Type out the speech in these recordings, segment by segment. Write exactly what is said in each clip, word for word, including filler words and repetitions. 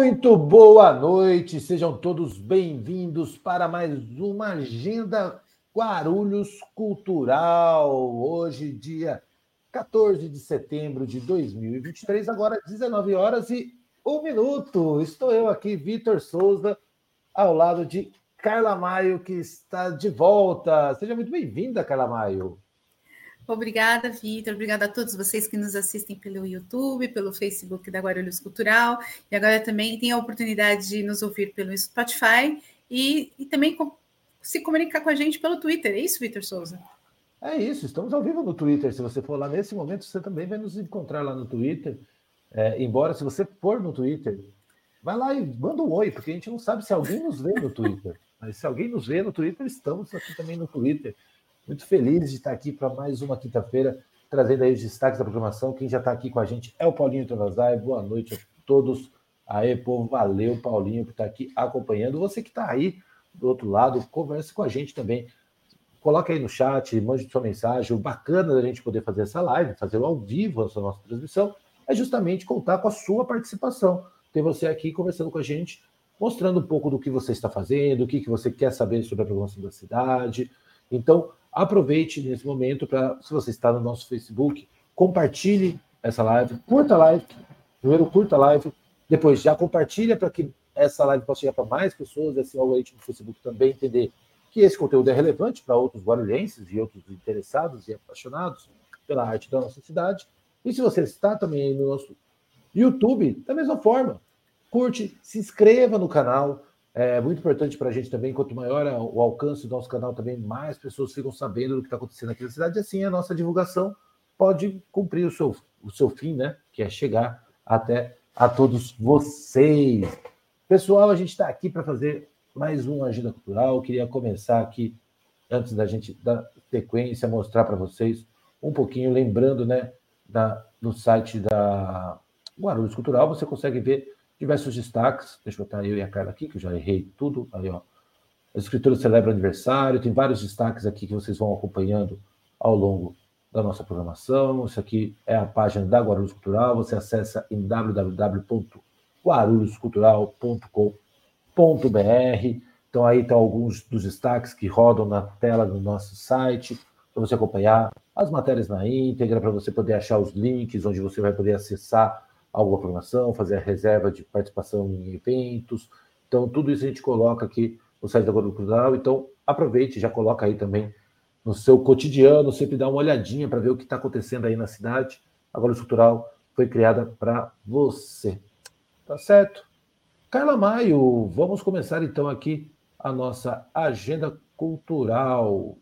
Muito boa noite, sejam todos bem-vindos para mais uma Agenda Guarulhos Cultural. Hoje, dia quatorze de setembro de dois mil e vinte e três, agora dezenove horas e um minuto. Estou eu aqui, Vitor Souza, ao lado de Carla Maio, que está de volta. Seja muito bem-vinda, Carla Maio. Obrigada, Vitor. Obrigada a todos vocês que nos assistem pelo YouTube, pelo Facebook da Guarulhos Cultural. E agora também tem a oportunidade de nos ouvir pelo Spotify e, e também com, se comunicar com a gente pelo Twitter. É isso, Vitor Souza? É isso, estamos ao vivo no Twitter. Se você for lá nesse momento, você também vai nos encontrar lá no Twitter. É, embora, se você for no Twitter, vai lá e manda um oi, porque a gente não sabe se alguém nos vê no Twitter. Mas se alguém nos vê no Twitter, estamos aqui também no Twitter. Muito feliz de estar aqui para mais uma quinta-feira, trazendo aí os destaques da programação. Quem já está aqui com a gente é o Paulinho Tonazai. Boa noite a todos. Aê, povo, valeu, Paulinho, por estar aqui acompanhando. Você que está aí do outro lado, converse com a gente também. Coloque aí no chat, mande sua mensagem. O bacana da gente poder fazer essa live, fazer ao vivo essa nossa transmissão, é justamente contar com a sua participação. Ter você aqui conversando com a gente, mostrando um pouco do que você está fazendo, o que você quer saber sobre a programação da cidade. Então, aproveite nesse momento para, se você está no nosso Facebook, compartilhe essa live, curta a live, primeiro curta a live, depois já compartilha para que essa live possa chegar para mais pessoas, assim o algoritmo do Facebook também entender que esse conteúdo é relevante para outros guarulhenses e outros interessados e apaixonados pela arte da nossa cidade. E se você está também no nosso YouTube, da mesma forma, curte, se inscreva no canal. É muito importante para a gente também, quanto maior o alcance do nosso canal, também mais pessoas ficam sabendo do que está acontecendo aqui na cidade. E assim a nossa divulgação pode cumprir o seu, o seu fim, né? Que é chegar até a todos vocês. Pessoal, a gente está aqui para fazer mais uma Agenda Cultural. Eu queria começar aqui, antes da gente dar sequência, mostrar para vocês um pouquinho, lembrando, né, da, no site da Guarulhos Cultural, você consegue ver diversos destaques. Deixa eu botar eu e a Carla aqui, que eu já errei tudo. Aí, ó. As escrituras celebram aniversário, tem vários destaques aqui que vocês vão acompanhando ao longo da nossa programação. Isso aqui é a página da Guarulhos Cultural. Você acessa em w w w ponto guarulhos cultural ponto com ponto b r. Então, aí estão alguns dos destaques que rodam na tela do nosso site, para você acompanhar as matérias na íntegra, para você poder achar os links onde você vai poder acessar alguma programação, fazer a reserva de participação em eventos. Então, tudo isso a gente coloca aqui no site da Guarulhos Cultural. Então, aproveite, já coloca aí também no seu cotidiano, sempre dá uma olhadinha para ver o que está acontecendo aí na cidade. A Guarulhos Cultural foi criada para você. Tá certo? Carla Maio, vamos começar então aqui a nossa agenda cultural.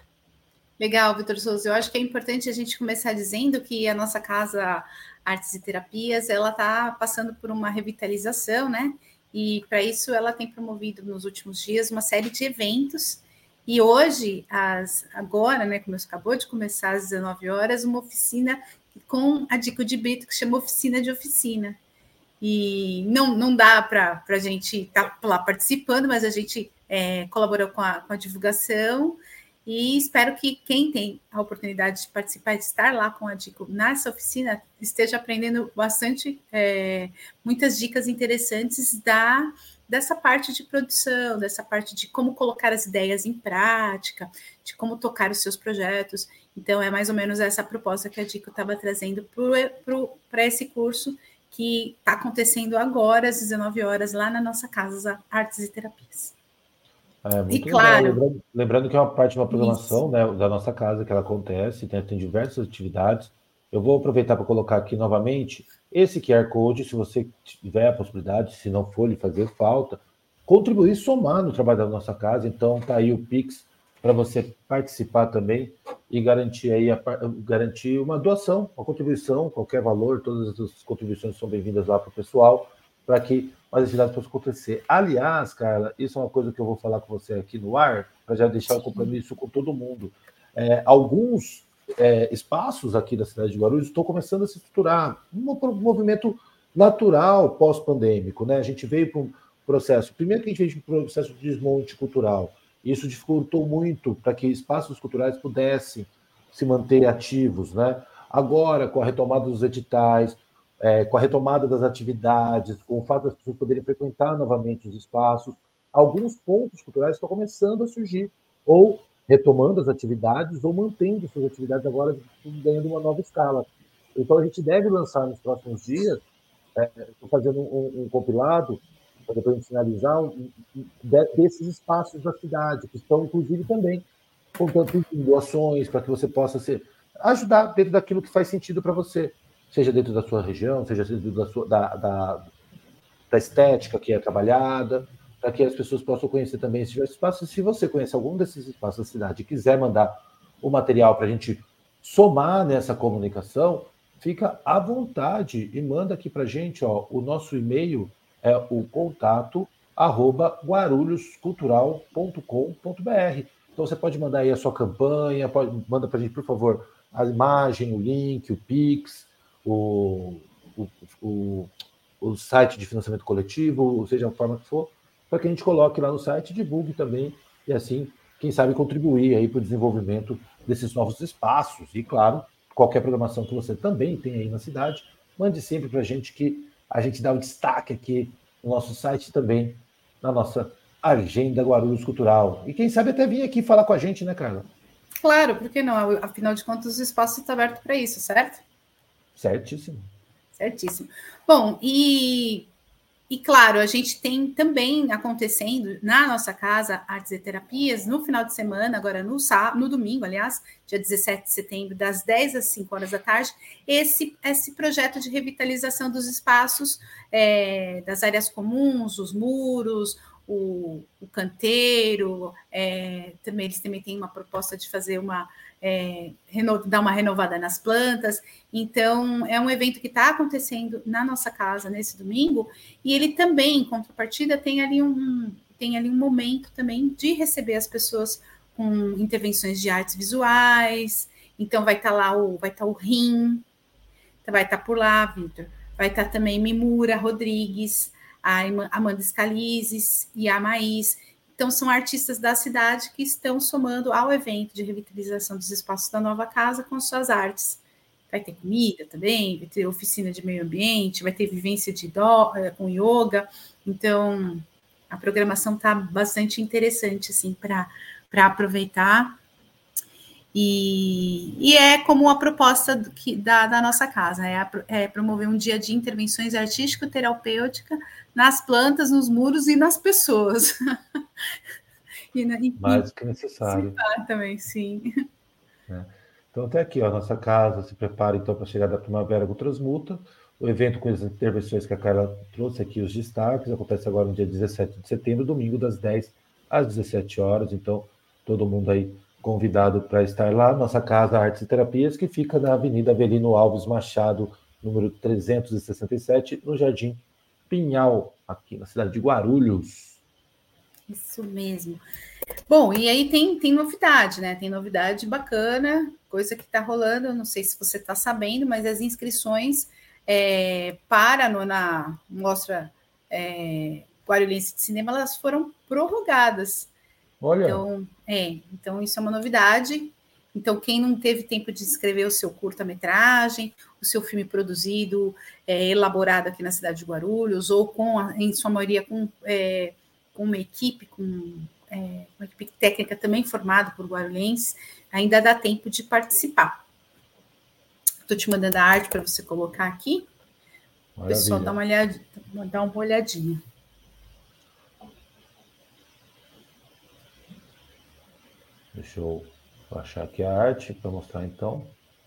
Legal, Vitor Souza. Eu acho que é importante a gente começar dizendo que a nossa casa Artes e Terapias, ela está passando por uma revitalização, né? E para isso ela tem promovido nos últimos dias uma série de eventos. E hoje, as, agora, né, como acabou de começar às dezenove horas, uma oficina com a Dico de Brito, que chama Oficina de Oficina. E não, não dá para a gente estar tá lá participando, mas a gente é, colaborou com a, com a divulgação. E espero que quem tem a oportunidade de participar, de estar lá com a Dico nessa oficina, esteja aprendendo bastante, é, muitas dicas interessantes da, dessa parte de produção, dessa parte de como colocar as ideias em prática, de como tocar os seus projetos. Então, é mais ou menos essa proposta que a Dico estava trazendo para esse curso, que está acontecendo agora, às dezenove horas, lá na nossa casa Artes e Terapias. É muito e, legal. Claro, lembrando, lembrando que é uma parte de uma programação, né, da nossa casa que ela acontece, tem, tem diversas atividades. Eu vou aproveitar para colocar aqui novamente esse Q R Code, se você tiver a possibilidade, se não for lhe fazer falta, contribuir, somar no trabalho da nossa casa. Então, tá aí o Pix para você participar também e garantir aí a, garantir uma doação, uma contribuição, qualquer valor, todas as contribuições são bem-vindas lá para o pessoal, para que mais atividades possam acontecer. Aliás, Carla, isso é uma coisa que eu vou falar com você aqui no ar, para já deixar o compromisso com todo mundo. É, alguns é, espaços aqui da cidade de Guarulhos estão começando a se estruturar, um, um movimento natural pós-pandêmico, né? A gente veio para um processo, primeiro que a gente veio para um processo de desmonte cultural. Isso dificultou muito para que espaços culturais pudessem se manter ativos, né? Agora, com a retomada dos editais, é, com a retomada das atividades, com o fato das pessoas poderem frequentar novamente os espaços, alguns pontos culturais estão começando a surgir, ou retomando as atividades, ou mantendo suas atividades agora ganhando uma nova escala. Então, a gente deve lançar nos próximos dias, estou é, fazendo um, um compilado, para depois a gente finalizar, um, um, desses espaços da cidade, que estão, inclusive, também contando doações, para que você possa ser, ajudar dentro daquilo que faz sentido para você, seja dentro da sua região, seja dentro da, sua, da, da, da estética que é trabalhada, para que as pessoas possam conhecer também esses espaços. Se você conhece algum desses espaços da cidade e quiser mandar o material para a gente somar nessa comunicação, fica à vontade e manda aqui para a gente. Ó, o nosso e-mail é o contato arroba guarulhos cultural ponto com ponto b r. Então você pode mandar aí a sua campanha, pode, manda para a gente, por favor, a imagem, o link, o Pix, o, o, o, o site de financiamento coletivo, seja a forma que for, para que a gente coloque lá no site, divulgue também, e assim, quem sabe, contribuir aí para o desenvolvimento desses novos espaços. E, claro, qualquer programação que você também tem aí na cidade, mande sempre para a gente, que a gente dá o destaque aqui no nosso site também, na nossa Agenda Guarulhos Cultural. E quem sabe até vir aqui falar com a gente, né, Carla? Claro, por que não? Afinal de contas, o espaço está aberto para isso, certo? Certíssimo. Certíssimo. Bom, e, e claro, a gente tem também acontecendo na nossa casa Artes e Terapias no final de semana, agora no sábado, no domingo, aliás, dia dezessete de setembro, das dez às cinco horas da tarde, esse, esse projeto de revitalização dos espaços, é, das áreas comuns, os muros, o, o canteiro, é, também eles também têm uma proposta de fazer uma É, reno, dar uma renovada nas plantas. Então, é um evento que está acontecendo na nossa casa nesse domingo, e ele também, em contrapartida, tem ali um, tem ali um momento também de receber as pessoas com intervenções de artes visuais. Então, vai estar tá lá o, vai estar tá o R I M, vai estar tá por lá, Vitor. Vai estar tá também Mimura Rodrigues, a Amanda Scalizes e a Maís. Então, são artistas da cidade que estão somando ao evento de revitalização dos espaços da nova casa com suas artes. Vai ter comida também, vai ter oficina de meio ambiente, vai ter vivência de dó, com yoga. Então, a programação está bastante interessante assim, para aproveitar. E, e é como a proposta do que, da, da nossa casa, é, a, é promover um dia de intervenções artístico-terapêuticas nas plantas, nos muros e nas pessoas. E, e, mais do que necessário. Também, sim. É. Então, até aqui, ó, a nossa casa se prepara, então, para a chegada da primavera com Transmuta. O evento com as intervenções que a Carla trouxe aqui, os destaques, acontece agora no dia dezessete de setembro, domingo, das dez às dezessete horas. Então, todo mundo aí convidado para estar lá. Nossa casa Artes e Terapias, que fica na Avenida Avelino Alves Machado, número trezentos e sessenta e sete, no Jardim Pinhal, aqui na cidade de Guarulhos. Isso mesmo. Bom, e aí tem, tem novidade, né? Tem novidade bacana, coisa que está rolando, eu não sei se você está sabendo, mas as inscrições é, para a nona mostra é, Guarulhense de Cinema, elas foram prorrogadas. Olha. Então, é, então, isso é uma novidade. Então, quem não teve tempo de escrever o seu curta-metragem, o seu filme produzido, é, elaborado aqui na cidade de Guarulhos, ou com, a, em sua maioria, com, é, com uma equipe, com é, uma equipe técnica também formada por guarulhenses, ainda dá tempo de participar. Estou te mandando a arte para você colocar aqui. O pessoal dá uma olhadinha. Dá uma olhadinha. Deixa eu achar aqui a arte para mostrar, então.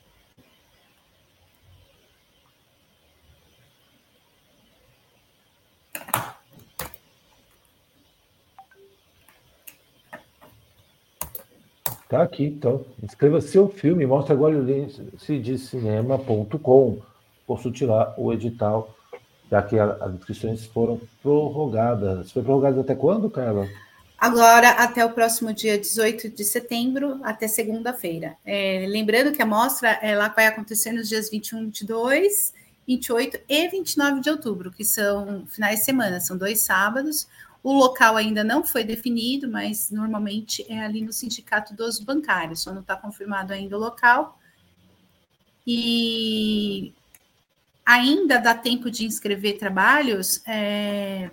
Tá aqui, então. Inscreva seu filme, mostra guarulhense de cinema ponto com. Consulte lá o edital, já que a, as inscrições foram prorrogadas. Foi prorrogada até quando, Carla? Agora, até o próximo dia dezoito de setembro, até segunda-feira. É, lembrando que a mostra ela vai acontecer nos dias vinte e um, vinte e dois, vinte e oito e vinte e nove de outubro, que são finais de semana, são dois sábados. O local ainda não foi definido, mas normalmente é ali no Sindicato dos Bancários, só não está confirmado ainda o local. E, ainda dá tempo de inscrever trabalhos é,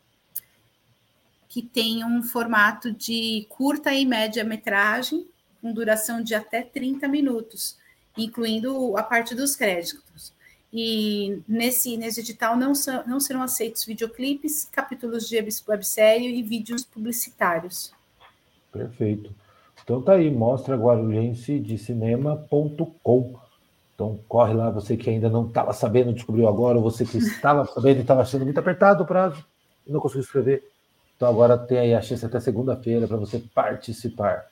que tenham um formato de curta e média metragem, com duração de até trinta minutos, incluindo a parte dos créditos. E nesse, nesse edital não, são, não serão aceitos videoclipes, capítulos de websérie e vídeos publicitários. Perfeito. Então tá aí, mostra guarulhense de cinema ponto com. Então corre lá, você que ainda não estava sabendo, descobriu agora, ou você que estava sabendo e estava achando muito apertado o prazo e não conseguiu escrever. Então agora tem aí a chance até segunda-feira para você participar.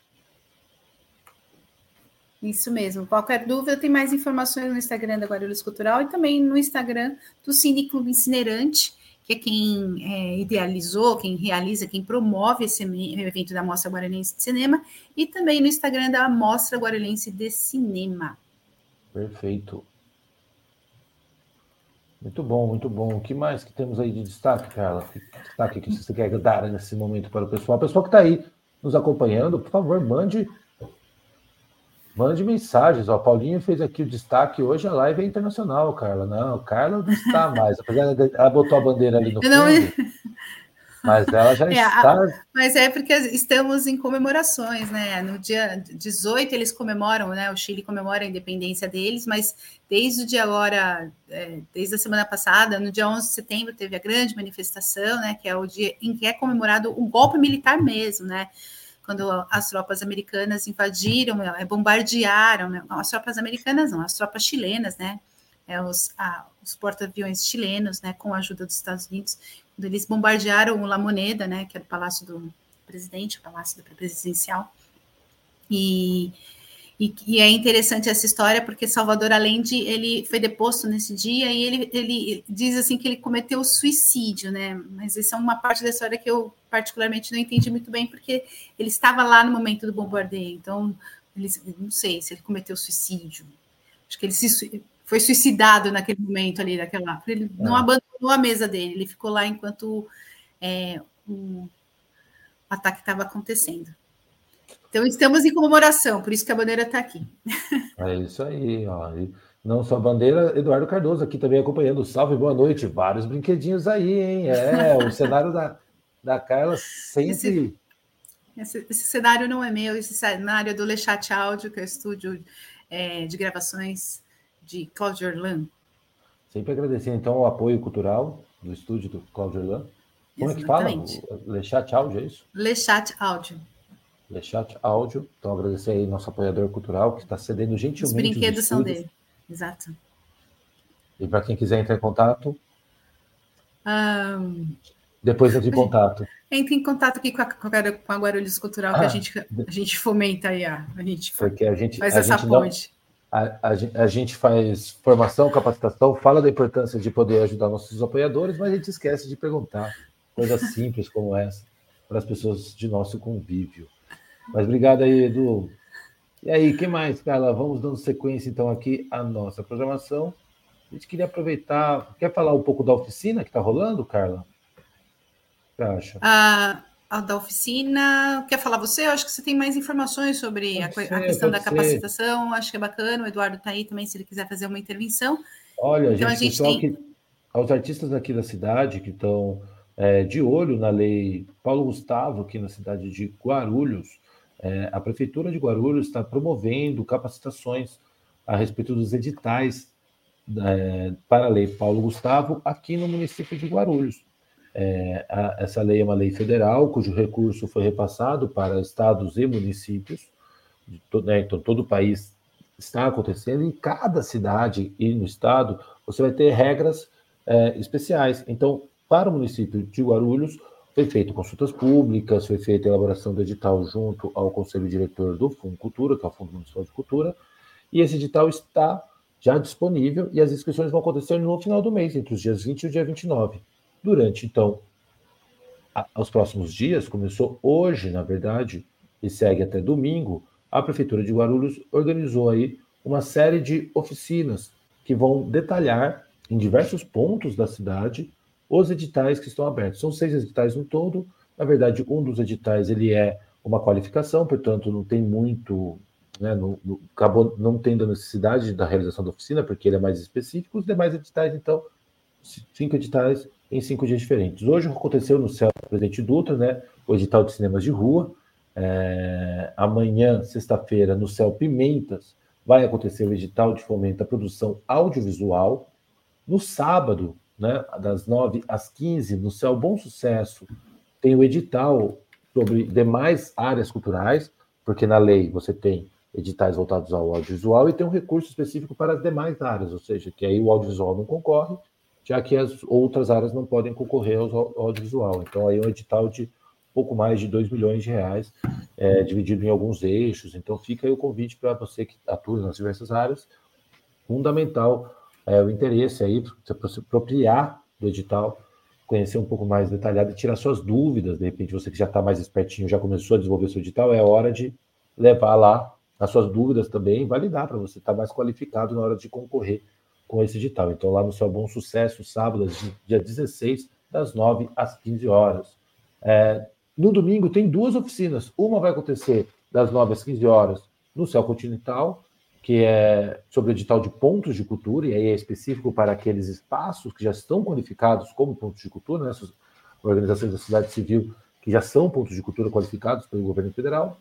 Isso mesmo. Qualquer dúvida, tem mais informações no Instagram da Guarulhos Cultural e também no Instagram do Cine Clube Incinerante, que é quem é, idealizou, quem realiza, quem promove esse evento da Mostra Guarulhense de Cinema, e também no Instagram da Mostra Guarulhense de Cinema. Perfeito. Muito bom, muito bom. O que mais que temos aí de destaque, Carla? Que destaque que você quer dar nesse momento para o pessoal? O pessoal que está aí nos acompanhando, por favor, mande Mande mensagens. Ó, Paulinho fez aqui o destaque. Hoje a live é internacional, Carla. Não, Carla não está mais. Apesar de ela botou a bandeira ali no fundo, não... mas ela já é, está. A, mas é porque estamos em comemorações, né? No dia dezoito eles comemoram, né? O Chile comemora a independência deles, mas desde o dia agora, é, desde a semana passada, no dia onze de setembro, teve a grande manifestação, né? Que é o dia em que é comemorado o golpe militar mesmo, né? Quando as tropas americanas invadiram, bombardearam, né? As tropas americanas não, as tropas chilenas, né? É, os, ah, os porta-aviões chilenos, né? Com a ajuda dos Estados Unidos, quando eles bombardearam o La Moneda, né? Que era o palácio do presidente, o palácio presidencial. E, e, e é interessante essa história porque Salvador Allende, ele foi deposto nesse dia e ele, ele diz assim que ele cometeu suicídio, né? Mas isso é uma parte da história que eu particularmente não entendi muito bem, porque ele estava lá no momento do bombardeio, então ele, não sei se ele cometeu suicídio. Acho que ele se, foi suicidado naquele momento ali, daquela, ele não é. abandonou a mesa dele, ele ficou lá enquanto é, o ataque estava acontecendo. Então, estamos em comemoração, por isso que a bandeira está aqui. É isso aí, ó. E não só a bandeira, Eduardo Cardoso aqui também acompanhando. Salve, boa noite. Vários brinquedinhos aí, hein? É, o cenário da, da Carla sempre... Esse, esse, esse cenário não é meu, esse cenário é do Le Chat Áudio, que é o estúdio é, de gravações de Cláudio Orlan. Sempre agradecer, então, o apoio cultural do estúdio do Cláudio Orlan. Como Exatamente. é que fala? O Le Chat Áudio, é isso? Le Chat Áudio. Le Chat Áudio. Então, agradecer aí nosso apoiador cultural, que está cedendo gentilmente os brinquedos são dele. Exato. E para quem quiser entrar em contato, um... depois entre em contato. Entre em contato aqui com a, com a Guarulhos Cultural, ah, que a gente, a gente fomenta aí, a, a gente, porque a gente faz a essa gente ponte. Não, a, a, a gente faz formação, capacitação, fala da importância de poder ajudar nossos apoiadores, mas a gente esquece de perguntar coisas simples como essa para as pessoas de nosso convívio. Mas obrigado aí, Edu. E aí, que mais, Carla? Vamos dando sequência, então, aqui à nossa programação. A gente queria aproveitar... Quer falar um pouco da oficina que está rolando, Carla? O que você acha? Ah, a da oficina... Quer falar você? Eu acho que você tem mais informações sobre a, ser, a questão da capacitação. Ser. Acho que é bacana. O Eduardo está aí também, se ele quiser fazer uma intervenção. Olha, então, gente, a gente pessoal tem... que... Aos artistas aqui da cidade que estão é, de olho na lei Paulo Gustavo, aqui na cidade de Guarulhos, é, a Prefeitura de Guarulhos está promovendo capacitações a respeito dos editais é, para a lei Paulo Gustavo aqui no município de Guarulhos. É, a, essa lei é uma lei federal, cujo recurso foi repassado para estados e municípios, de to, né, então todo o país está acontecendo, em cada cidade e no estado você vai ter regras É, especiais. Então, para o município de Guarulhos, foi feita consultas públicas, foi feita a elaboração do edital junto ao Conselho Diretor do Fundo Cultura, que é o Fundo Municipal de Cultura, e esse edital está já disponível e as inscrições vão acontecer no final do mês, entre os dias vinte e o dia vinte e nove. Durante, então, a, os próximos dias, começou hoje, na verdade, e segue até domingo, a Prefeitura de Guarulhos organizou aí uma série de oficinas que vão detalhar em diversos pontos da cidade os editais que estão abertos. São seis editais no todo. Na verdade, um dos editais ele é uma qualificação, portanto, não tem muito, né, no, no, acabou não tendo a necessidade da realização da oficina, porque ele é mais específico. Os demais editais, então, cinco editais em cinco dias diferentes. Hoje aconteceu no C E L Presidente Dutra, né, o edital de cinemas de rua. É, amanhã, sexta-feira, no C E L Pimentas, vai acontecer o edital de fomento à produção audiovisual. No sábado, né, das nove às quinze, no C E L Bom Sucesso, tem o edital sobre demais áreas culturais, porque na lei você tem editais voltados ao audiovisual e tem um recurso específico para as demais áreas, ou seja, que aí o audiovisual não concorre, já que as outras áreas não podem concorrer ao audiovisual. Então, aí é um edital de pouco mais de dois milhões de reais, é, dividido em alguns eixos. Então, fica aí o convite para você que atua nas diversas áreas. Fundamental é, o interesse aí, para se apropriar do edital, conhecer um pouco mais detalhado e tirar suas dúvidas. De repente, você que já está mais espertinho, já começou a desenvolver seu edital, é hora de levar lá as suas dúvidas também e validar para você estar mais qualificado na hora de concorrer com esse edital. Então, lá no C E L Bom Sucesso, sábado, dia dezesseis, das nove às quinze horas. É, no domingo, tem duas oficinas. Uma vai acontecer das nove às quinze horas no C E L Continental, que é sobre o edital de pontos de cultura, e aí é específico para aqueles espaços que já estão qualificados como pontos de cultura, né? Essas organizações da sociedade civil que já são pontos de cultura qualificados pelo governo federal.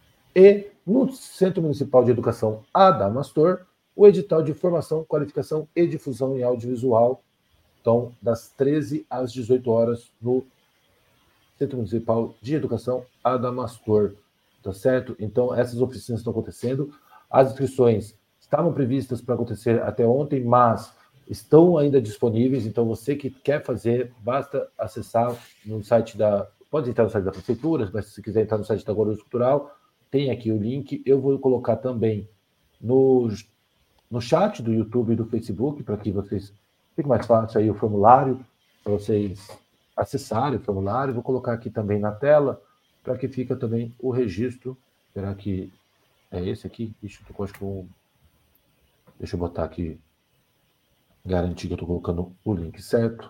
E no Centro Municipal de Educação Adamastor, o edital de formação, qualificação e difusão em audiovisual, então, das treze às dezoito horas, no Centro Municipal de Educação Adamastor, tá certo? Então, essas oficinas estão acontecendo. As inscrições estavam previstas para acontecer até ontem, mas estão ainda disponíveis. Então, você que quer fazer, basta acessar no site da... Pode entrar no site da Prefeitura, mas se quiser entrar no site da Guarulhos Cultural, tem aqui o link. Eu vou colocar também no, no chat do YouTube e do Facebook, para que vocês... Fique mais fácil aí o formulário, para vocês acessarem o formulário. Vou colocar aqui também na tela, para que fica também o registro. Será que... É esse aqui? Ixi, eu tô, acho que eu... Deixa eu botar aqui, garantir que eu estou colocando o link certo.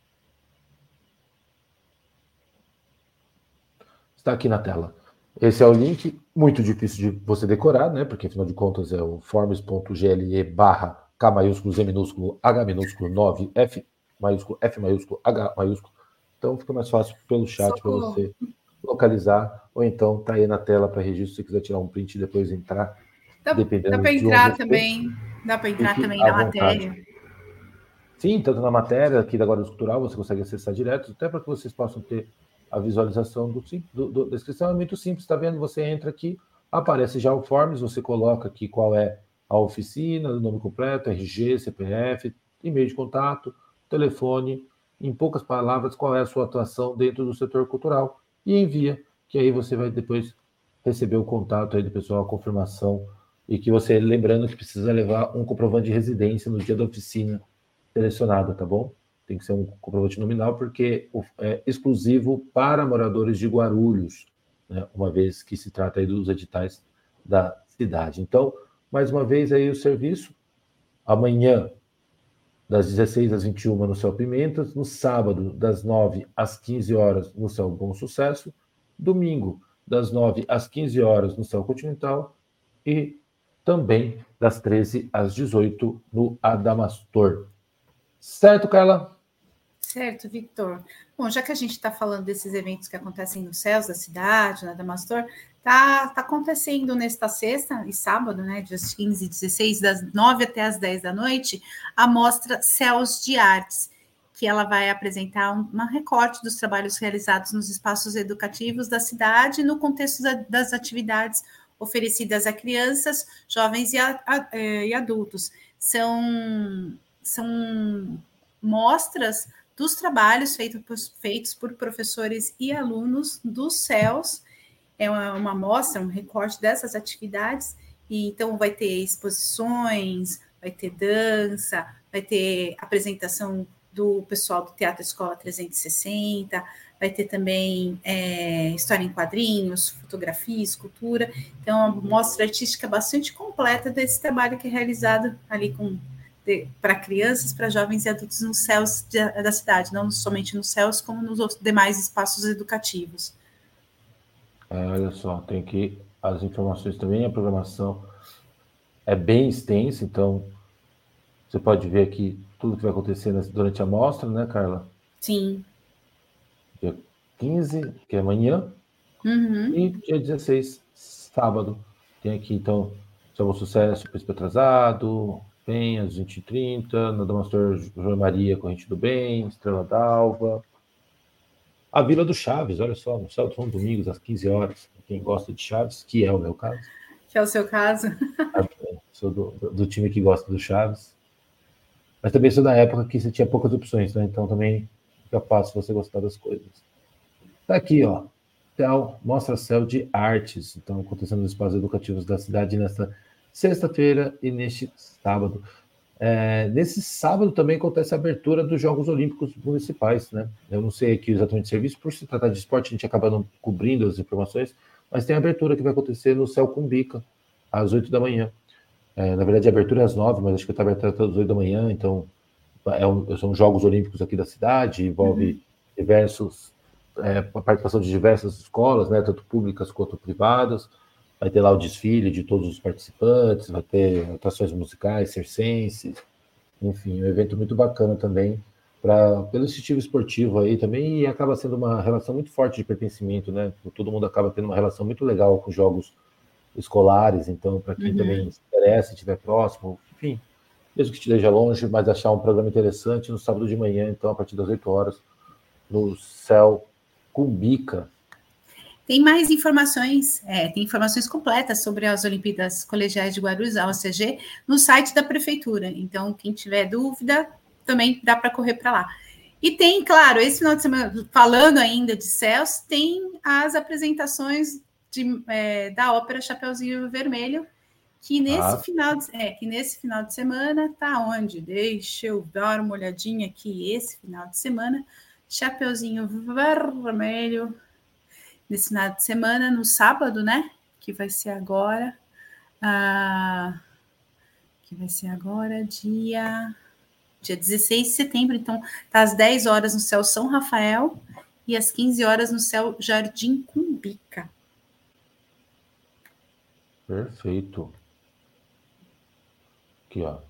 Está aqui na tela. Esse é o link, muito difícil de você decorar, né? Porque afinal de contas é o forms.gle barra K maiúsculo, Z minúsculo, H minúsculo, nove, F maiúsculo, F maiúsculo, H maiúsculo. Então fica mais fácil pelo chat para você localizar, ou então tá aí na tela para registro, se você quiser tirar um print e depois entrar. Dá, dependendo dá para entrar também, dá para entrar também na matéria. Sim, tanto na matéria aqui da Guarulhos Cultural, você consegue acessar direto, até para que vocês possam ter a visualização do, do, do, da descrição. É muito simples, está vendo? Você entra aqui, aparece já o Forms, você coloca aqui qual é a oficina, o nome completo, R G, C P F, e-mail de contato, telefone, em poucas palavras, qual é a sua atuação dentro do setor cultural, e envia, que aí você vai depois receber o contato aí do pessoal, a confirmação, e que você, lembrando que precisa levar um comprovante de residência no dia da oficina selecionada, tá bom? Tem que ser um comprovante nominal, porque é exclusivo para moradores de Guarulhos, né? Uma vez que se trata aí dos editais da cidade. Então, mais uma vez aí o serviço, amanhã, das dezesseis às vinte e uma no C E L Pimentas, no sábado, das nove às quinze horas no C E L Bom Sucesso, domingo, das nove às quinze horas no C E L Continental e também das treze às dezoito no Adamastor. Certo, Carla? Certo, Victor. Bom, já que a gente está falando desses eventos que acontecem nos céus da cidade, na Adamastor, está tá acontecendo nesta sexta e sábado, né, dias quinze e dezesseis, das nove até as dez da noite, a mostra Céus de Artes, que ela vai apresentar um, um recorte dos trabalhos realizados nos espaços educativos da cidade no contexto da, das atividades oferecidas a crianças, jovens e, a, a, e adultos. São, são mostras dos trabalhos feitos por, feitos por professores e alunos dos céus. É uma, uma mostra, um recorte dessas atividades, e então vai ter exposições, vai ter dança, vai ter apresentação do pessoal do Teatro Escola trezentos e sessenta, vai ter também é, história em quadrinhos, fotografia, escultura. Então, é uma mostra artística bastante completa desse trabalho que é realizado ali com para crianças, para jovens e adultos nos céus de, da cidade, não somente nos céus, como nos outros, demais espaços educativos. É, olha só, tem que as informações também, a programação é bem extensa, então você pode ver aqui tudo que vai acontecer durante a mostra, né, Carla? Sim. Dia quinze, que é amanhã, uhum. e dia dezesseis, sábado. Tem aqui, então, Salvo Sucesso, Príncipe Atrasado, Bem, às vinte e trinta, na Damastor João Maria, Corrente do Bem, Estrela d'Alva. A Vila do Chaves, olha só, no sábado, são domingos, às quinze horas. Quem gosta de Chaves, que é o meu caso. Que é o seu caso. Sou do, do time que gosta do Chaves. Mas também sou da época que você tinha poucas opções, né? Então também fica fácil você gostar das coisas. Tá aqui, ó. Céu, Mostra Céu de Artes. Então, acontecendo nos espaços educativos da cidade nesta sexta-feira e neste sábado. É, nesse sábado também acontece a abertura dos Jogos Olímpicos Municipais, né? Eu não sei aqui exatamente o serviço, por se tratar de esporte, a gente acaba não cobrindo as informações, mas tem a abertura que vai acontecer no Céu Cumbica, às oito da manhã. É, na verdade, a abertura é às nove, mas acho que está aberta até às oito da manhã, então é um, são Jogos Olímpicos aqui da cidade, envolve uhum. diversos, é, a participação de diversas escolas, né, tanto públicas quanto privadas. Vai ter lá o desfile de todos os participantes, vai ter atrações musicais, circenses, enfim, um evento muito bacana também, pra, pelo incentivo esportivo aí também, e acaba sendo uma relação muito forte de pertencimento, né? Todo mundo acaba tendo uma relação muito legal com jogos escolares, então, para quem uhum. também se interessa, estiver próximo, enfim, mesmo que esteja longe, mas achar um programa interessante no sábado de manhã, então, a partir das oito horas, no Céu Cumbica. Tem mais informações, é, tem informações completas sobre as Olimpíadas Colegiais de Guarulhos, a O C G, no site da Prefeitura. Então, quem tiver dúvida, também dá para correr para lá. E tem, claro, esse final de semana, falando ainda de céus, tem as apresentações de, é, da ópera Chapeuzinho Vermelho, que nesse, ah. final de, é, que nesse final de semana tá onde? Deixa eu dar uma olhadinha aqui. Esse final de semana, Chapeuzinho Vermelho, nesse final de semana, no sábado, né? Que vai ser agora. Ah, que vai ser agora, dia, dia dezesseis de setembro. Então, tá às dez horas no Céu São Rafael e às quinze horas no Céu Jardim Cumbica. Perfeito. Aqui, ó.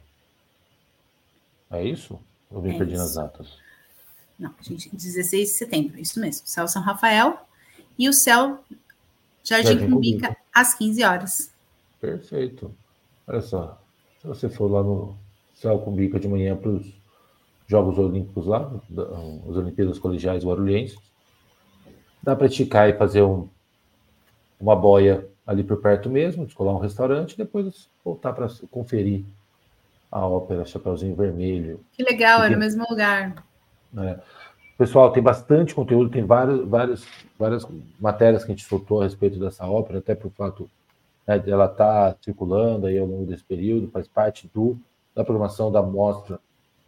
É isso? Eu me é perdi isso. Nas datas. Não, gente, dezesseis de setembro, isso mesmo. Céu São Rafael e o Céu Jardim, Jardim Cumbica, Cumbica, às quinze horas. Perfeito. Olha só, se você for lá no Céu Cumbica de manhã para os Jogos Olímpicos lá, as Olimpíadas Colegiais Guarulhenses, dá para esticar e fazer um, uma boia ali por perto mesmo, descolar um restaurante e depois voltar para conferir a ópera Chapeuzinho Vermelho. Que legal, é no mesmo lugar. É. Pessoal, tem bastante conteúdo, tem várias, várias, várias matérias que a gente soltou a respeito dessa ópera, até por fato, né, de ela estar tá circulando aí ao longo desse período, faz parte do, da programação da mostra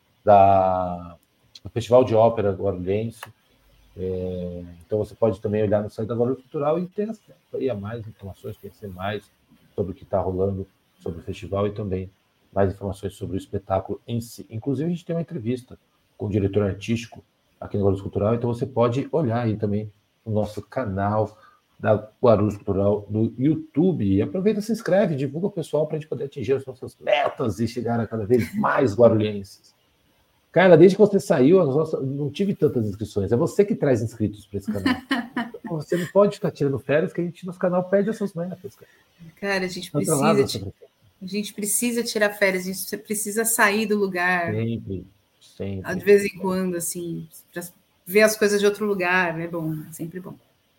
da, do Festival de Ópera Guarulhense. É, então você pode também olhar no site da Guarulhos Cultural e ter acesso aí a mais informações, conhecer mais sobre o que está rolando sobre o festival e também mais informações sobre o espetáculo em si. Inclusive, a gente tem uma entrevista com o diretor artístico aqui no Guarulhos Cultural, então você pode olhar aí também no nosso canal da Guarulhos Cultural no YouTube. E aproveita, se inscreve, divulga o pessoal para a gente poder atingir as nossas metas e chegar a cada vez mais guarulhenses. Cara, desde que você saiu, nossas, não tive tantas inscrições. É você que traz inscritos para esse canal. Então, você não pode ficar tirando férias, que a gente, nosso canal perde essas metas. Cara, cara a gente precisa... Lado, de... A gente precisa tirar férias, a gente precisa sair do lugar. Sempre, sempre. De vez em quando, assim, para ver as coisas de outro lugar, é bom, é sempre bom.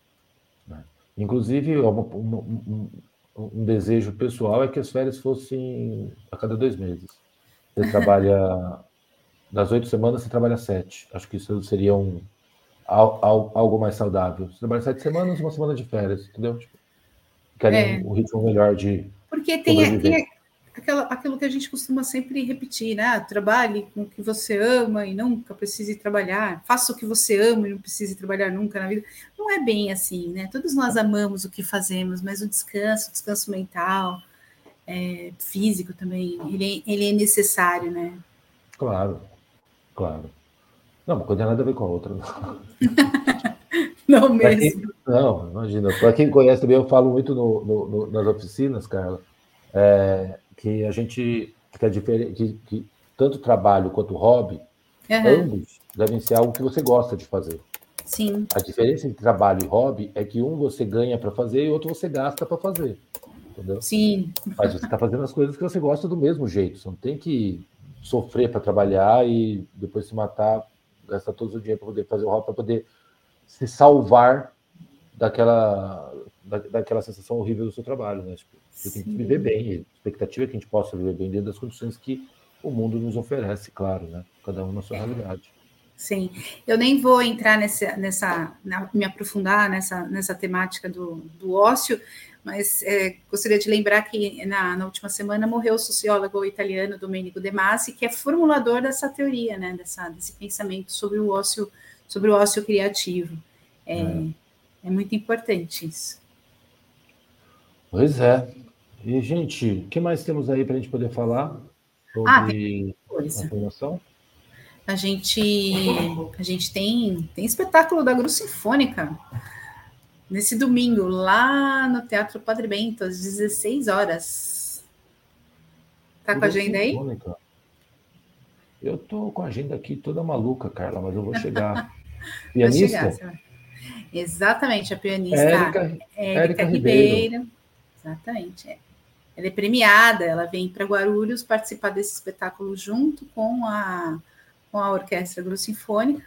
Inclusive, um, um, um, um desejo pessoal é que as férias fossem a cada dois meses. Você trabalha, das oito semanas, você trabalha sete. Acho que isso seria um, algo mais saudável. Você trabalha sete semanas, uma semana de férias, entendeu? Tipo, querem é. um ritmo melhor de Porque tem, tem aquela, aquilo que a gente costuma sempre repetir, né? Trabalhe com o que você ama e nunca precise trabalhar. Faça o que você ama e não precise trabalhar nunca na vida. Não é bem assim, né? Todos nós amamos o que fazemos, mas o descanso, o descanso mental, é, físico também, ele, ele é necessário, né? Claro, claro. Não, uma coisa não tem nada a ver com a outra. Não mesmo. Não, imagina. Para quem conhece também, eu falo muito no, no, no, nas oficinas, Carla, é, que a gente, que, é diferente, que, que tanto trabalho quanto hobby, Uhum. ambos devem ser algo que você gosta de fazer. Sim. A diferença entre trabalho e hobby é que um você ganha para fazer e outro você gasta para fazer, entendeu? Sim, Mas você está fazendo as coisas que você gosta do mesmo jeito. Você não tem que sofrer para trabalhar e depois se matar, gastar todo o dinheiro para poder fazer o hobby, para poder se salvar daquela, da, daquela sensação horrível do seu trabalho, né? Tipo, você tem que viver sim, bem. A expectativa é que a gente possa viver bem dentro das condições que o mundo nos oferece, claro, né? Cada um na sua realidade. sim. Eu nem vou entrar nessa, nessa na, me aprofundar nessa, nessa temática do, do ócio, mas é, gostaria de lembrar que na, na última semana morreu o sociólogo italiano Domenico De Masi, que é formulador dessa teoria, né? Dessa, desse pensamento sobre o ócio, sobre o ócio criativo. É, É. é muito importante isso. Pois é. E, gente, o que mais temos aí para a gente poder falar Ah, tem sobre a coisa. formação? A gente, a gente tem, tem espetáculo da Gru Sinfônica nesse domingo, lá no Teatro Padre Bento, às dezesseis horas. Tá com a Gru agenda aí? Sinfônica. Eu tô com a agenda aqui toda maluca, Carla, mas eu vou chegar. Vai chegar, Pianista? você vai. Exatamente, a pianista Érica, Érica Érica Ribeiro. Ribeiro. Exatamente. É. Ela é premiada, ela vem para Guarulhos participar desse espetáculo junto com a, com a Orquestra Gru Sinfônica.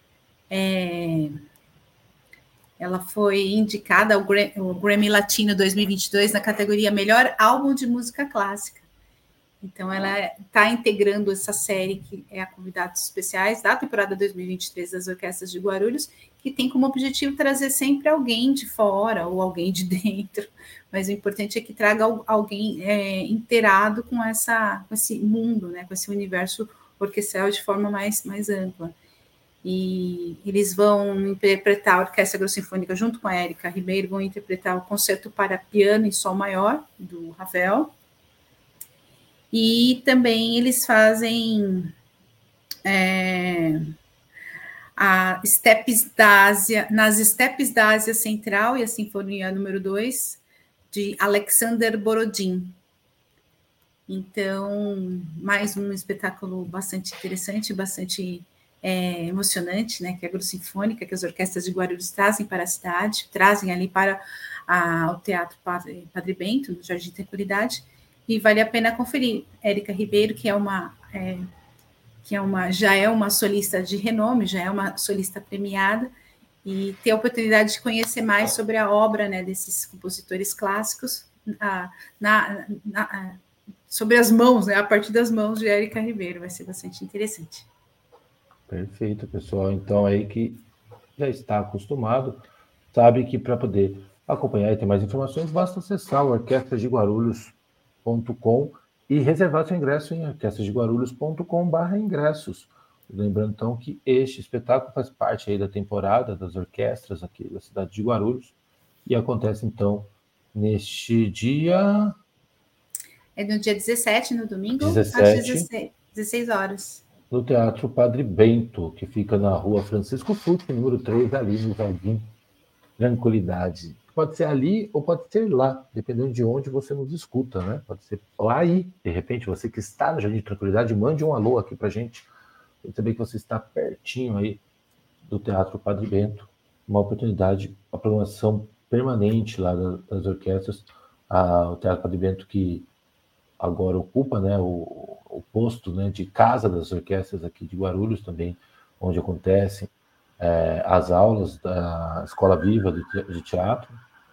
É, ela foi indicada ao Grammy Latino dois mil e vinte e dois na categoria Melhor Álbum de Música Clássica. Então, ela está integrando essa série que é a Convidados Especiais da temporada dois mil e vinte e três das Orquestras de Guarulhos, que tem como objetivo trazer sempre alguém de fora ou alguém de dentro. Mas o importante é que traga alguém é, inteirado com, essa, com esse mundo, né, com esse universo orquestral de forma mais, mais ampla. E eles vão interpretar a Orquestra Sinfônica junto com a Érica Ribeiro, vão interpretar o Concerto para Piano em Sol Maior, do Ravel. E também eles fazem é, a Steppes da Ásia, nas Steppes da Ásia Central e a Sinfonia número dois, de Alexander Borodin. Então, mais um espetáculo bastante interessante, bastante é, emocionante, né, que é a Gru Sinfônica, que as orquestras de Guarulhos trazem para a cidade, trazem ali para a, o Teatro Padre, Padre Bento, no Jardim Tranquilidade, e vale a pena conferir. Érica Ribeiro, que é uma, é, que é uma, já é uma solista de renome, já é uma solista premiada, e ter a oportunidade de conhecer mais sobre a obra, né, desses compositores clássicos a, na, na, sobre as mãos, né, a partir das mãos de Érica Ribeiro, vai ser bastante interessante. Perfeito, pessoal. Então, aí que já está acostumado, sabe que para poder acompanhar e ter mais informações, basta acessar o orquestra de guarulhos ponto com e reservar seu ingresso em orquestra de guarulhos ponto com barra ingressos. Lembrando, então, que este espetáculo faz parte aí da temporada das orquestras aqui da cidade de Guarulhos e acontece, então, neste dia... É no dia dezessete, no domingo, às dezessete, dezesseis horas. no Teatro Padre Bento, que fica na rua Francisco Fucci, número três, ali no Jardim Tranquilidade. Pode ser ali ou pode ser lá, dependendo de onde você nos escuta, né? Pode ser lá aí, de repente, você que está no Jardim Tranquilidade, mande um alô aqui pra gente. Eu saber que você está pertinho aí do Teatro Padre Bento. Uma oportunidade, uma programação permanente lá das orquestras. Ah, o Teatro Padre Bento que agora ocupa, né, o, o posto, né, de casa das orquestras aqui de Guarulhos também, onde acontecem é, as aulas da Escola Viva de Teatro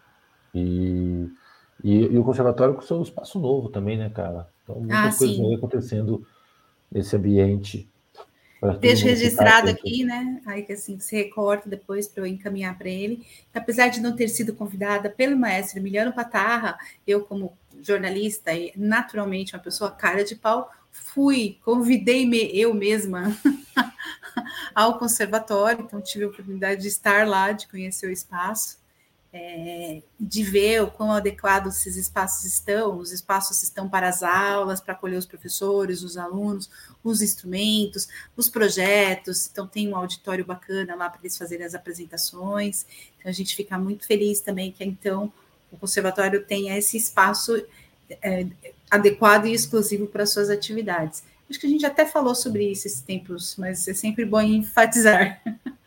e, e, e o Conservatório com o seu espaço novo também, né, cara? Então, Ah, muitas coisas aí sim. acontecendo nesse ambiente para todo Deixo mundo ficar registrado atento. aqui, né? Aí que assim, você recorta depois para eu encaminhar para ele. Apesar de não ter sido convidada pelo maestro Emiliano Patarra, eu, como jornalista e naturalmente uma pessoa cara de pau, fui, convidei-me eu mesma ao conservatório, então tive a oportunidade de estar lá, de conhecer o espaço. é, de ver o quão adequados esses espaços estão, os espaços estão para as aulas, para acolher os professores, os alunos, os instrumentos, os projetos, então tem um auditório bacana lá para eles fazerem as apresentações, então a gente fica muito feliz também que então o conservatório tenha esse espaço é, adequado e exclusivo para as suas atividades. Acho que a gente até falou sobre isso esses tempos, mas é sempre bom enfatizar.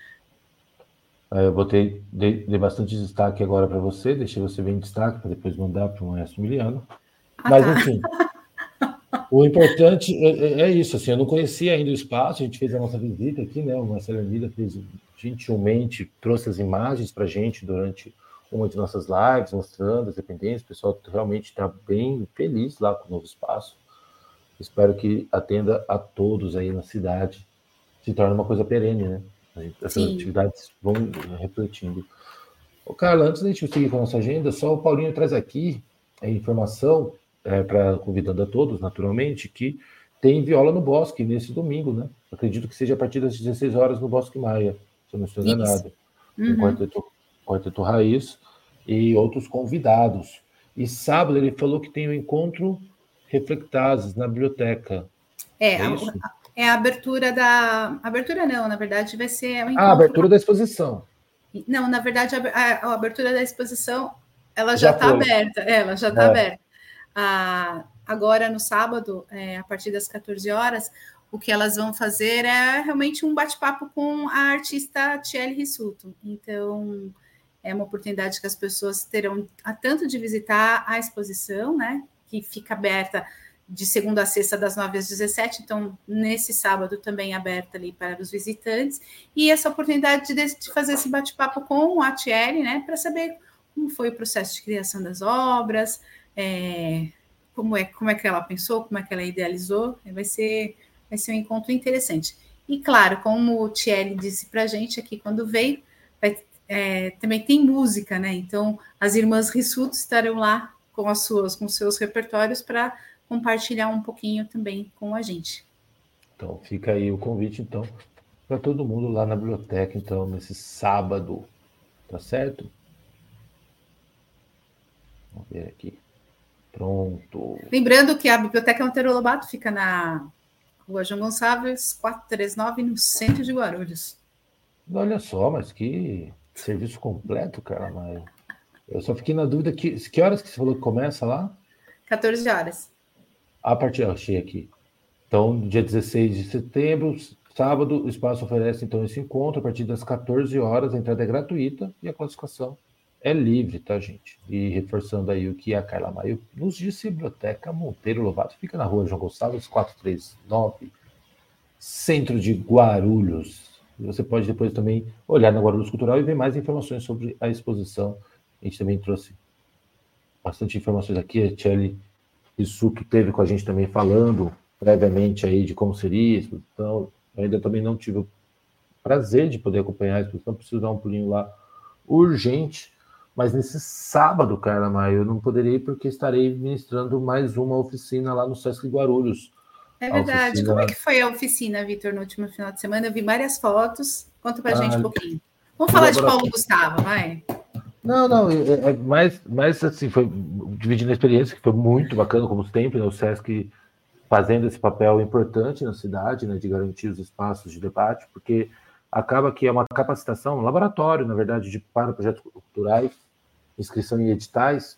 Eu botei, dei, dei bastante destaque agora para você, deixei você bem em destaque para depois mandar para o Maestro Miliano. Ah, mas, tá. Enfim, o importante é, é isso, assim, eu não conhecia ainda o espaço, a gente fez a nossa visita aqui, né, o Marcelo Hermida fez gentilmente, trouxe as imagens para a gente durante uma de nossas lives, mostrando as dependências, o pessoal realmente está bem feliz lá com o novo espaço. Espero que atenda a todos aí na cidade, se torne uma coisa perene, né? Essas Sim. atividades vão refletindo. Ô, Carla, antes de a gente seguir com a nossa agenda, só o Paulinho traz aqui a informação, é, para convidando a todos, naturalmente, que tem viola no Bosque nesse domingo, né? Acredito que seja a partir das dezesseis horas no Bosque Maia, se eu não estou enganado. Uhum. Um quarteto, quarteto Raiz e outros convidados. E sábado ele falou que tem o um encontro Reflectases na biblioteca. É, é isso? A... É a abertura da... Abertura não, na verdade, vai ser... Um encontro... Ah, a abertura da exposição. Não, na verdade, a, a abertura da exposição, ela já está aberta. Ela já está é. aberta. Ah, agora, no sábado, é, a partir das quatorze horas, o que elas vão fazer é realmente um bate-papo com a artista Thierry Rissuto. Então, é uma oportunidade que as pessoas terão a tanto de visitar a exposição, né, que fica aberta de segunda a sexta, das nove às dezessete, então, nesse sábado também aberta ali para os visitantes, e essa oportunidade de, de fazer esse bate-papo com a Thierry, né, para saber como foi o processo de criação das obras, é, como, é, como é que ela pensou, como é que ela idealizou, vai ser, vai ser um encontro interessante. E, claro, como o Thierry disse para a gente aqui quando veio, vai, é, também tem música, né, então as irmãs Rissuto estarão lá com as suas, com seus repertórios para compartilhar um pouquinho também com a gente. Então, fica aí o convite, então, para todo mundo lá na biblioteca, então, nesse sábado, tá certo? Vamos ver aqui. Pronto. Lembrando que a Biblioteca Monteiro Lobato fica na Rua João Gonçalves, quatrocentos e trinta e nove, no centro de Guarulhos. Olha só, mas que serviço completo, cara, mas eu só fiquei na dúvida, que, que horas que você falou que começa lá? quatorze horas. A partir, eu achei aqui. Então, dia dezesseis de setembro, sábado, o espaço oferece, então, esse encontro a partir das quatorze horas, a entrada é gratuita e a classificação é livre, tá, gente? E reforçando aí o que a Carla Maio nos disse, Biblioteca Monteiro Lobato fica na Rua João Gonçalves, quatrocentos e trinta e nove, centro de Guarulhos. E você pode depois também olhar na Guarulhos Cultural e ver mais informações sobre a exposição. A gente também trouxe bastante informações aqui, a Thierry Rissuto teve com a gente também falando previamente aí de como seria a exposição. Eu ainda também não tive o prazer de poder acompanhar a exposição, preciso dar um pulinho lá urgente, mas nesse sábado, Carla Maia, eu não poderei ir porque estarei ministrando mais uma oficina lá no Sesc Guarulhos. É verdade. Oficina... Como é que foi a oficina, Vitor, no último final de semana? Eu vi várias fotos. Conta pra ah, gente um pouquinho. Vamos falar de Paulo Gustavo, vai. Não, não, é, é mais, mais assim, foi dividindo a experiência, que foi muito bacana, como sempre, né, o Sesc fazendo esse papel importante na cidade, né, de garantir os espaços de debate, porque acaba que é uma capacitação, um laboratório, na verdade, de, para projetos culturais, inscrição em editais,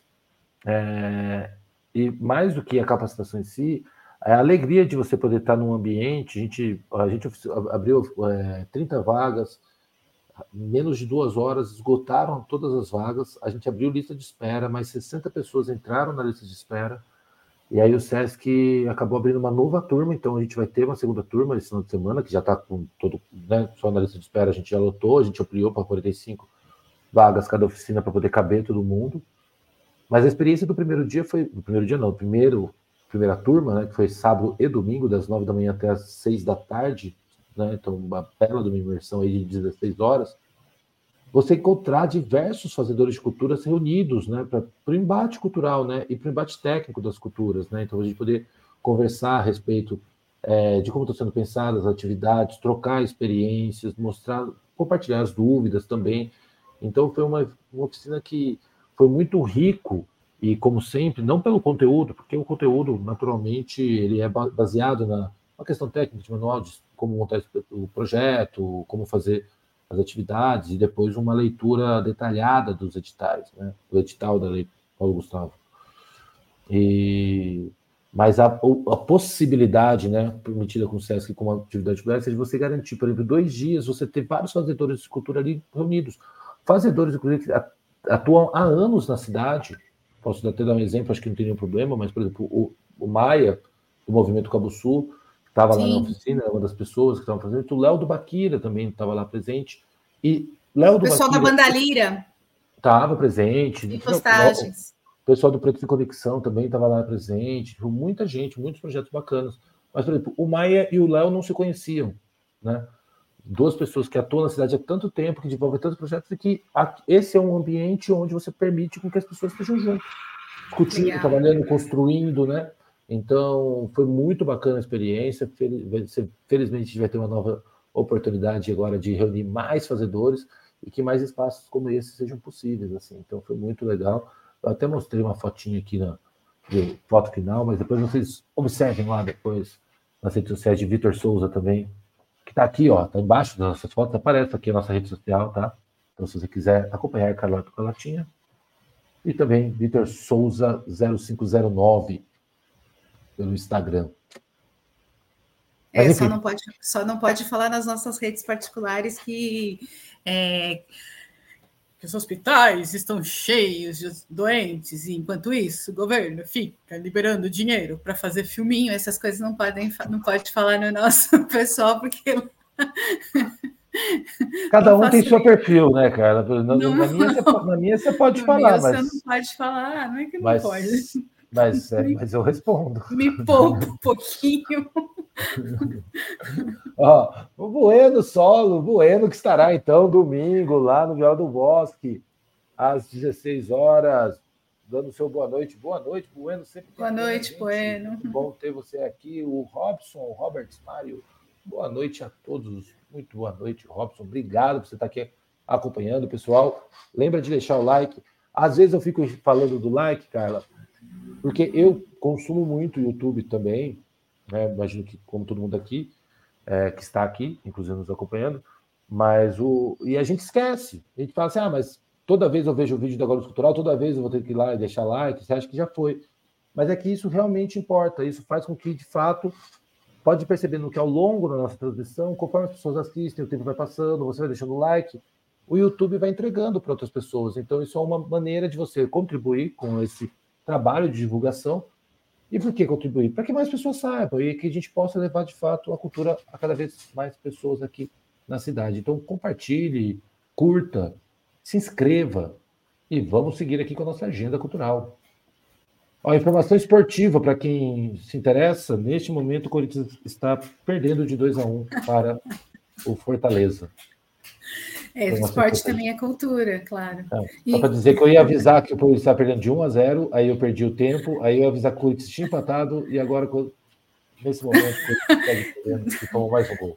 é, e mais do que a capacitação em si, a alegria de você poder estar num ambiente, a gente, a gente abriu é, trinta vagas, menos de duas horas, esgotaram todas as vagas, a gente abriu lista de espera, mais sessenta pessoas entraram na lista de espera, e aí o Sesc acabou abrindo uma nova turma, então a gente vai ter uma segunda turma esse final de semana, que já está com todo, né, só na lista de espera a gente já lotou, a gente ampliou para quarenta e cinco vagas cada oficina para poder caber todo mundo. Mas a experiência do primeiro dia foi, do primeiro dia não, primeiro, primeira turma, né, que foi sábado e domingo, das nove da manhã até as seis da tarde, né, então uma bela de uma imersão aí de dezesseis horas, você encontrar diversos fazedores de culturas reunidos, né, para o embate cultural, né, e para o embate técnico das culturas, né, então a gente poder conversar a respeito é, de como estão sendo pensadas as atividades, trocar experiências, mostrar, compartilhar as dúvidas também, Então foi uma, uma oficina que foi muito rico, e como sempre, não pelo conteúdo, porque o conteúdo, naturalmente, ele é baseado na, na questão técnica, de manual, de como montar o projeto, como fazer as atividades, e depois uma leitura detalhada dos editais, né? O edital da Lei Paulo Gustavo. E... Mas a, a possibilidade, né, permitida com o SESC como atividade cultural, é de você garantir, por exemplo, dois dias, você ter vários fazedores de escultura ali reunidos. Fazedores, inclusive, que atuam há anos na cidade. Posso até dar um exemplo, acho que não tem nenhum problema, mas, por exemplo, o, o Maia, do Movimento Cabo Sul, estava lá na oficina, uma das pessoas que estavam presentes. O Léo do Baquira também estava lá presente. E Léo do o pessoal Baquira, da Banda Lira estava presente. Tem postagens. O pessoal do Preto de Conexão também estava lá presente. Muita gente, muitos projetos bacanas. Mas, por exemplo, o Maia e o Léo não se conheciam, né? Duas pessoas que atuam na cidade há tanto tempo, que desenvolvem tantos projetos, e que esse é um ambiente onde você permite com que as pessoas estejam juntas, discutindo, Legal. Trabalhando, construindo, né? Então, foi muito bacana a experiência. Felizmente, a gente vai ter uma nova oportunidade agora de reunir mais fazedores e que mais espaços como esse sejam possíveis, assim. Então, foi muito legal. Eu até mostrei uma fotinha aqui na foto final, mas depois vocês observem lá depois nas redes sociais de Vitor Souza também, que tá aqui, ó, tá embaixo das nossas fotos, aparece aqui a nossa rede social, tá? Então, se você quiser acompanhar Carlota Colatinha, e também Vitor Souza zero cinco zero nove pelo Instagram. Mas, é, só não, pode, só não pode falar nas nossas redes particulares que, é, que os hospitais estão cheios de doentes, e enquanto isso, o governo fica liberando dinheiro para fazer filminho, essas coisas não podem não pode falar no nosso pessoal, porque... Cada um tem seu perfil, né, cara? Na, não, na, minha, você, na minha você pode falar, meu, mas... Você não pode falar, não é que não mas, pode. Mas, é, mas eu respondo. Me poupa um pouquinho. Ó, o Bueno solo, o Bueno que estará, então, domingo, lá no Viola do Bosque, às dezesseis horas, dando seu boa noite. Boa noite, Bueno. Sempre boa noite, Bueno. Muito bom ter você aqui. O Robson, o Robert Mário, boa noite a todos. Muito boa noite, Robson. Obrigado por você estar aqui acompanhando, pessoal. Lembra de deixar o like. Às vezes eu fico falando do like, Carla, porque eu consumo muito o YouTube também, né? Imagino que, como todo mundo aqui, é, que está aqui, inclusive nos acompanhando, mas o... E a gente esquece. A gente fala assim, ah, mas toda vez eu vejo o vídeo da Agora Cultural, toda vez eu vou ter que ir lá e deixar like, você acha que já foi. Mas é que isso realmente importa, isso faz com que, de fato, pode perceber no que ao longo da nossa transmissão, conforme as pessoas assistem, o tempo vai passando, você vai deixando like, o YouTube vai entregando para outras pessoas. Então, isso é uma maneira de você contribuir com esse trabalho de divulgação. E por que contribuir? Para que mais pessoas saibam e que a gente possa levar, de fato, a cultura a cada vez mais pessoas aqui na cidade. Então, compartilhe, curta, se inscreva e vamos seguir aqui com a nossa agenda cultural. Ó, informação esportiva, para quem se interessa, neste momento o Corinthians está perdendo de dois a um para o Fortaleza. É, o esporte também é cultura, claro. É, e... Só para dizer que eu ia avisar que o Corinthians está perdendo de um a zero, aí eu perdi o tempo, aí eu ia avisar que o Corinthians tinha empatado, e agora, nesse momento, o Corinthians está perdendo e tomou mais um gol.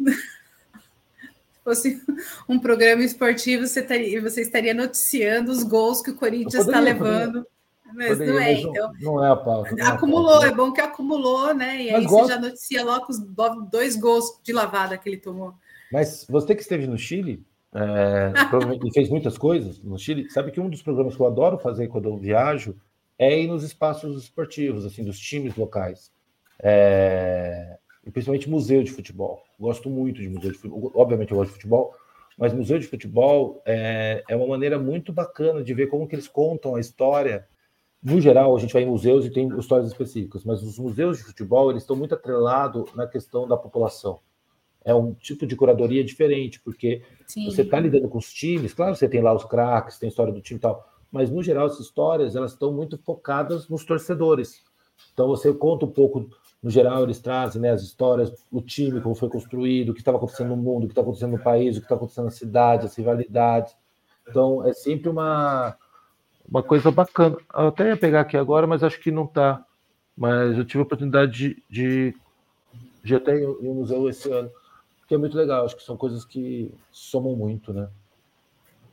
Se fosse um programa esportivo, você, taria, você estaria noticiando os gols que o Corinthians está levando. Mas poderia, não é, mas então. Não é a pauta. Acumulou, é, pauta, né? É bom que acumulou, né? E mas aí gosto... você já noticia logo os dois gols de lavada que ele tomou. Mas você que esteve no Chile, é, provavelmente fez muitas coisas no Chile, sabe que um dos programas que eu adoro fazer quando eu viajo é ir nos espaços esportivos, assim, dos times locais. É, e principalmente museu de futebol. Gosto muito de museu de futebol. Obviamente eu gosto de futebol, mas museu de futebol é, é uma maneira muito bacana de ver como que eles contam a história. No geral, a gente vai em museus e tem histórias específicas, mas os museus de futebol, eles estão muito atrelados na questão da população. É um tipo de curadoria diferente, porque Sim. você está lidando com os times, claro, você tem lá os craques, tem a história do time e tal, mas, no geral, essas histórias, elas estão muito focadas nos torcedores. Então, você conta um pouco, no geral, eles trazem, né, as histórias, o time, como foi construído, o que estava acontecendo no mundo, o que está acontecendo no país, o que está acontecendo na cidade, as rivalidades. Então, é sempre uma... Uma coisa bacana. Eu até ia pegar aqui agora, mas acho que não está. Mas eu tive a oportunidade de, de, de até ir no museu esse ano, que é muito legal. Acho que são coisas que somam muito, né?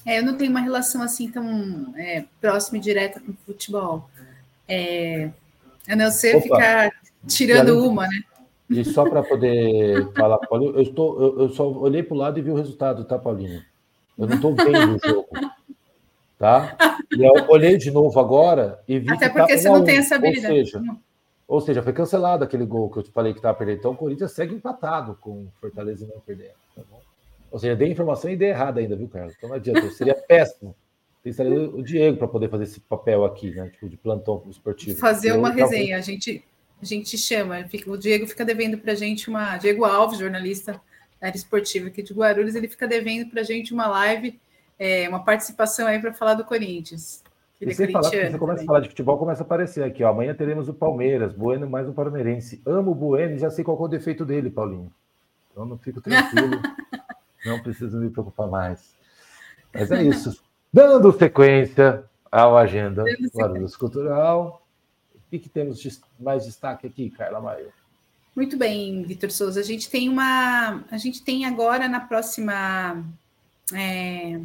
É, eu não tenho uma relação assim tão é, próxima e direta com o futebol. É, a não ser Opa. ficar tirando uma, né? E só para poder falar, Paulinho, eu, estou, eu, eu só olhei para o lado e vi o resultado, tá, Paulinho? Eu não estou vendo o jogo, tá? E eu olhei de novo agora e vi Até que porque tá você um a um, não tem essa habilidade. Ou seja, ou seja, foi cancelado aquele gol que eu te falei que estava perdendo. Então o Corinthians segue empatado com o Fortaleza e não perdendo, tá bom? Ou seja, dei informação e dei errada ainda, viu, Carlos? Então não adianta, seria péssimo. Pensaria o Diego para poder fazer esse papel aqui, né? Tipo, de plantão esportivo. Fazer uma resenha, a gente, a gente chama, fica, o Diego fica devendo para a gente uma. Diego Alves, jornalista da área esportiva aqui de Guarulhos, ele fica devendo para a gente uma live, é, uma participação aí para falar do Corinthians. E sem falar que você começa a falar de futebol, começa a aparecer aqui, ó. Amanhã teremos o Palmeiras, Bueno mais um palmeirense. Amo o Bueno e já sei qual é o defeito dele, Paulinho. Então não fico tranquilo, não preciso me preocupar mais. Mas é isso. Dando sequência à agenda Guarulhos Cultural. O que, que temos de mais destaque aqui, Carla Maia? Muito bem, Vitor Souza. A gente tem uma. A gente tem agora na próxima. É...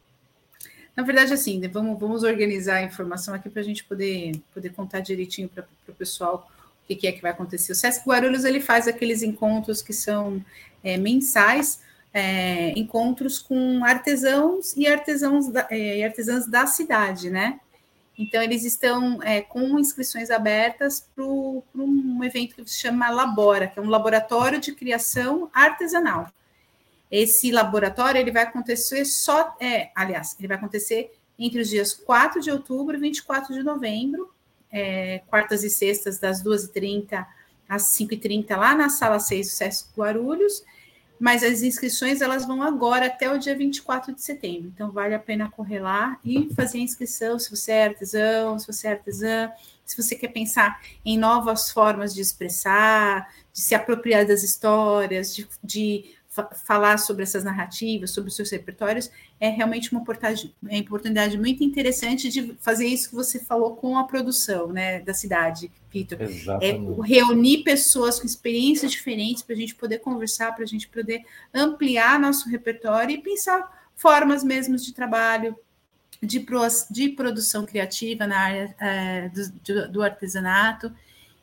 Na verdade, assim, vamos, vamos organizar a informação aqui para a gente poder, poder contar direitinho para o pessoal o que, que é que vai acontecer. O Sesc Guarulhos ele faz aqueles encontros que são é, mensais. É, encontros com artesãos e artesãos da, é, artesãs da cidade, né? Então, eles estão é, com inscrições abertas para um evento que se chama Labora, que é um laboratório de criação artesanal. Esse laboratório ele vai acontecer só, é, aliás, ele vai acontecer entre os dias quatro de outubro e vinte e quatro de novembro, é, quartas e sextas, das duas e trinta às cinco e trinta, lá na Sala seis do Sesc Guarulhos. Mas as inscrições elas vão agora até o dia vinte e quatro de setembro. Então, vale a pena correr lá e fazer a inscrição, se você é artesão, se você é artesã, se você quer pensar em novas formas de expressar, de se apropriar das histórias, de, de fa- falar sobre essas narrativas, sobre os seus repertórios, é realmente uma oportunidade, é uma oportunidade muito interessante de fazer isso que você falou com a produção, né, da cidade, Vitor. É reunir pessoas com experiências diferentes para a gente poder conversar, para a gente poder ampliar nosso repertório e pensar formas mesmo de trabalho, de, pro, de produção criativa na área é, do, do artesanato.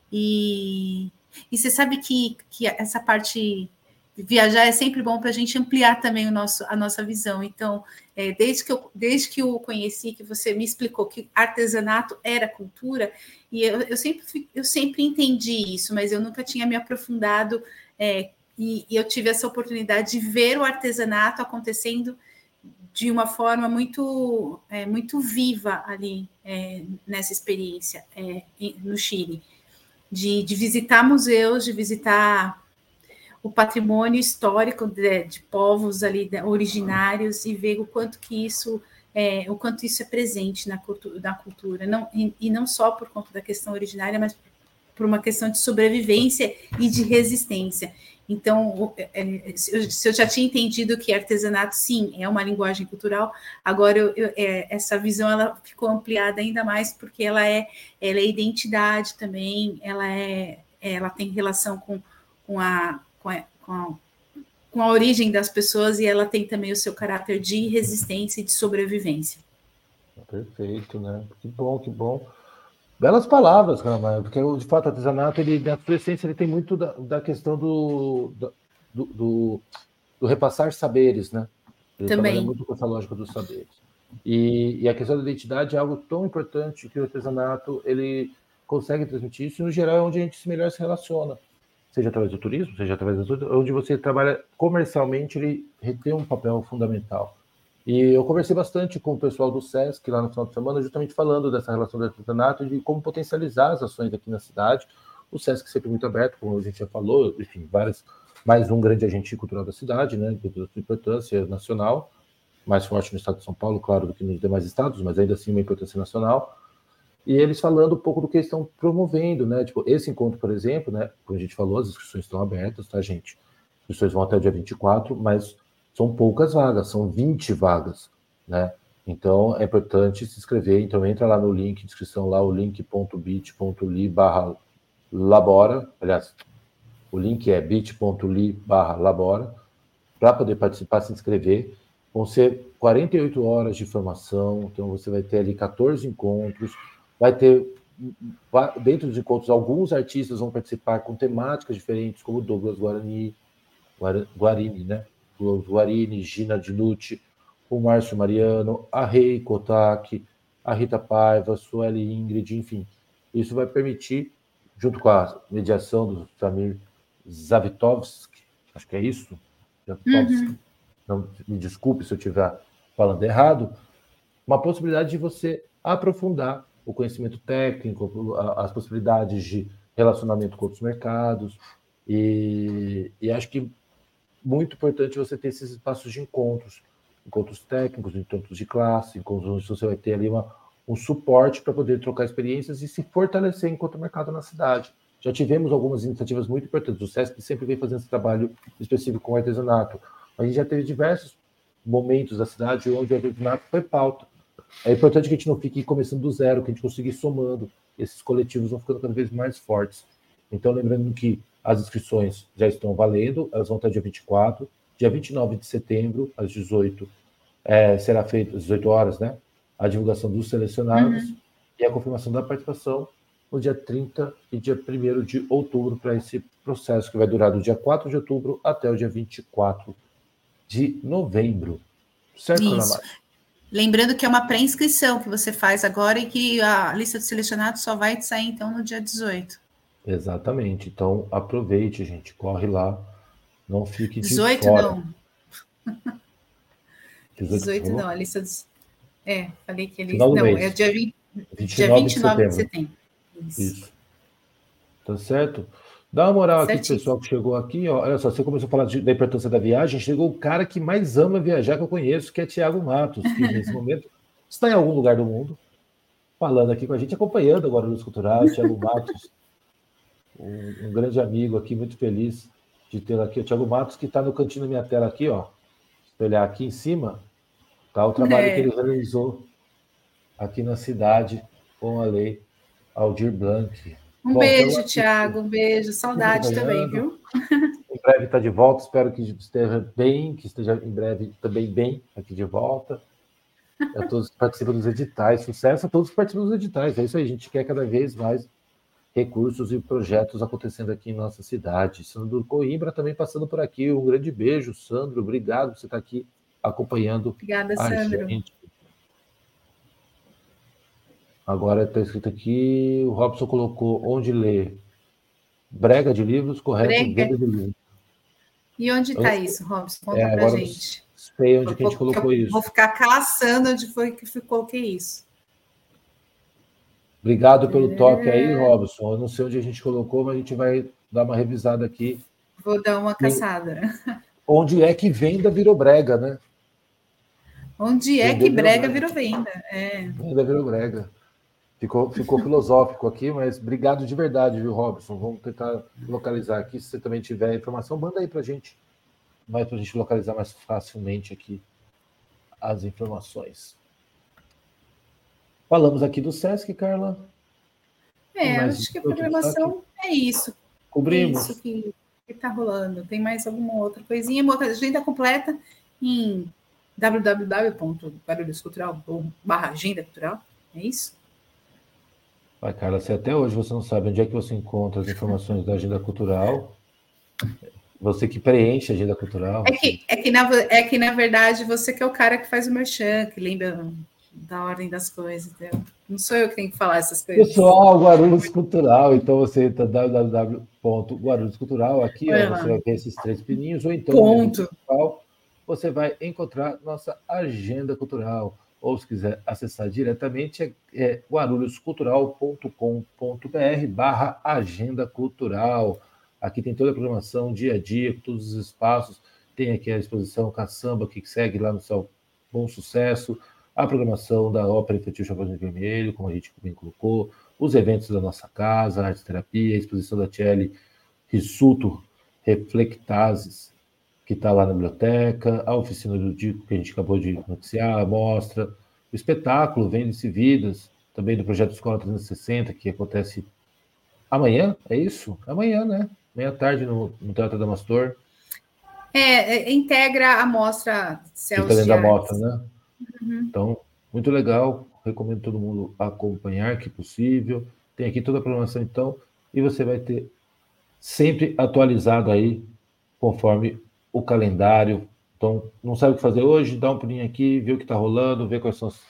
E, e você sabe que, que essa parte... Viajar é sempre bom para a gente ampliar também o nosso, a nossa visão. Então, é, desde, que eu, desde que eu conheci, que você me explicou que artesanato era cultura, e eu, eu, sempre, eu sempre entendi isso, mas eu nunca tinha me aprofundado, é, e, e eu tive essa oportunidade de ver o artesanato acontecendo de uma forma muito, é, muito viva ali, é, nessa experiência é, no Chile, de, de visitar museus, de visitar o patrimônio histórico de, de povos ali de, originários e ver o quanto que isso é, o quanto isso é presente na cultura, na cultura não, e, e não só por conta da questão originária, mas por uma questão de sobrevivência e de resistência. Então, é, se eu já tinha entendido que artesanato, sim, é uma linguagem cultural, agora eu, eu, é, essa visão ela ficou ampliada ainda mais porque ela é, ela é identidade também, ela, é, ela tem relação com, com a Com a, com, a, com a origem das pessoas e ela tem também o seu caráter de resistência e de sobrevivência. Perfeito, né? Que bom, que bom. Belas palavras, Caramba, porque de fato o artesanato, ele, na sua essência, ele tem muito da, da questão do do, do, do repassar saberes, né? Ele também trabalha muito com essa lógica dos saberes. E, e a questão da identidade é algo tão importante que o artesanato, ele consegue transmitir isso, e no geral é onde a gente melhor se relaciona. Seja através do turismo, seja através do onde você trabalha comercialmente, ele tem um papel fundamental. E eu conversei bastante com o pessoal do Sesc lá no final de semana, justamente falando dessa relação do artesanato e de como potencializar as ações aqui na cidade. O Sesc sempre muito aberto, como a gente já falou, enfim, várias, mais um grande agente cultural da cidade, né, de importância nacional, mais forte no estado de São Paulo, claro, do que nos demais estados, mas ainda assim uma importância nacional. E eles falando um pouco do que eles estão promovendo, né? Tipo, esse encontro, por exemplo, né? Como a gente falou, as inscrições estão abertas, tá, gente? As inscrições vão até o dia vinte e quatro, mas são poucas vagas, são vinte vagas, né? Então, é importante se inscrever. Então, entra lá no link de inscrição, lá, o link.bit.ly barra labora. Aliás, o link é bit.ly barra labora, para poder participar, se inscrever. Vão ser quarenta e oito horas de formação, então você vai ter ali quatorze encontros, vai ter, dentro dos encontros, alguns artistas vão participar com temáticas diferentes, como Douglas Guarani, Guarini, né? Guarini, Gina Dinucci, o Márcio Mariano, a Rei Kotak, a Rita Paiva, a Sueli Ingrid, enfim. Isso vai permitir, junto com a mediação do Samir Zavitovski, acho que é isso, Zavitovski, uhum. Não me desculpe se eu estiver falando errado, uma possibilidade de você aprofundar o conhecimento técnico, as possibilidades de relacionamento com outros mercados, e, e acho que muito importante você ter esses espaços de encontros, encontros técnicos, encontros de classe, encontros onde você vai ter ali uma, um suporte para poder trocar experiências e se fortalecer enquanto mercado na cidade. Já tivemos algumas iniciativas muito importantes. O SESC sempre vem fazendo esse trabalho específico com o artesanato. A gente já teve diversos momentos da cidade onde o artesanato foi pauta. É importante que a gente não fique começando do zero, que a gente consiga ir somando. Esses coletivos vão ficando cada vez mais fortes. Então, lembrando que as inscrições já estão valendo, elas vão até dia vinte e quatro. Dia vinte e nove de setembro, às dezoito, é, será feita, às dezoito horas, né? A divulgação dos selecionados uhum. e a confirmação da participação no dia trinta e dia primeiro de outubro, para esse processo que vai durar do dia quatro de outubro até o dia vinte e quatro de novembro. Certo, Isso. Lembrando que é uma pré-inscrição que você faz agora e que a lista de selecionados só vai sair, então, no dia dezoito. Exatamente. Então, aproveite, gente. Corre lá. Não fique de dezoito, fora. Não. dezoito, dezoito não. A lista dos... É, falei que ele... Final do não, mês. é dia, vinte... vinte e dia nove vinte e nove de setembro. de setembro. Isso. Isso. Tá certo? Dá uma moral Certinho. aqui pro pessoal que chegou aqui. Ó. Olha só, você começou a falar de, da importância da viagem. Chegou o cara que mais ama viajar que eu conheço, que é Thiago Matos, que nesse momento está em algum lugar do mundo, falando aqui com a gente, acompanhando agora o Guarulhos Cultural. Thiago Matos, um, um grande amigo aqui, muito feliz de tê-lo aqui. O Thiago Matos, que está no cantinho da minha tela aqui, ó. Se olhar aqui em cima, tá o trabalho é. que ele realizou aqui na cidade com a lei Aldir Blanc. Um Bom, beijo, Thiago, um beijo. Saudade também, viu? Em breve está de volta, espero que esteja bem, que esteja em breve também bem aqui de volta. A todos que participam dos editais, sucesso a todos que participam dos editais. É isso aí, a gente quer cada vez mais recursos e projetos acontecendo aqui em nossa cidade. Sandro Coimbra também passando por aqui. Um grande beijo, Sandro. Obrigado por você estar aqui acompanhando Obrigada, a Sandro. gente. Agora está escrito aqui, o Robson colocou onde ler. Brega de livros, correto? Brega. Venda de livros. E onde está isso, Robson? Conta é, pra gente. Sei onde que a gente vou, colocou eu isso. Vou ficar caçando onde foi que eu coloquei isso. Obrigado pelo é... toque aí, Robson. Eu não sei onde a gente colocou, mas a gente vai dar uma revisada aqui. Vou dar uma caçada. Onde é que venda virou brega, né? Onde é Vender que brega virou virou venda. É. Venda virou brega. Ficou, ficou filosófico aqui, mas obrigado de verdade, viu, Robson? Vamos tentar localizar aqui. Se você também tiver informação, manda aí para a gente. Vai para a gente localizar mais facilmente aqui as informações. Falamos aqui do Sesc, Carla. É, acho que a programação é isso. Cobrimos. É isso que está rolando. Tem mais alguma outra coisinha? Uma agenda completa em w w w ponto guarulhos cultural ponto com barra agenda cultural. É isso? Vai, Carla, se até hoje você não sabe onde é que você encontra as informações da agenda cultural, você que preenche a agenda cultural. É que, é, que na, é que, na verdade, você que é o cara que faz o merchan, que lembra da ordem das coisas, entendeu? Não sou eu que tenho que falar essas coisas. Pessoal, Guarulhos Cultural, então você entra w w w ponto guarulhos cultural, aqui ó, você vai ver esses três pininhos, ou então Ponto. você vai encontrar nossa agenda cultural. Ou se quiser acessar diretamente, é, é guarulhos cultural ponto com ponto b r barra agenda cultural. Aqui tem toda a programação, dia a dia, com todos os espaços. Tem aqui a exposição Caçamba, que segue lá no seu Bom Sucesso, a programação da Ópera Infantil Chapeuzinho Vermelho, como a gente bem colocou, os eventos da nossa casa, a arte terapia, a exposição da Tchelle Rissuto Reflectases, que está lá na biblioteca, a oficina do Dico, que a gente acabou de noticiar, a mostra, o espetáculo Vende-se Vidas, também do projeto Escola trezentos e sessenta, que acontece amanhã, é isso? Amanhã, né? Amanhã à tarde no, no Teatro Adamastor. É, é, integra a amostra Celsius da amostra, né? Uhum. Então, muito legal. Recomendo todo mundo acompanhar, que possível. Tem aqui toda a programação, então, e você vai ter sempre atualizado aí, conforme o calendário. Então, não sabe o que fazer hoje? Dá um pulinho aqui, vê o que está rolando, vê quais são as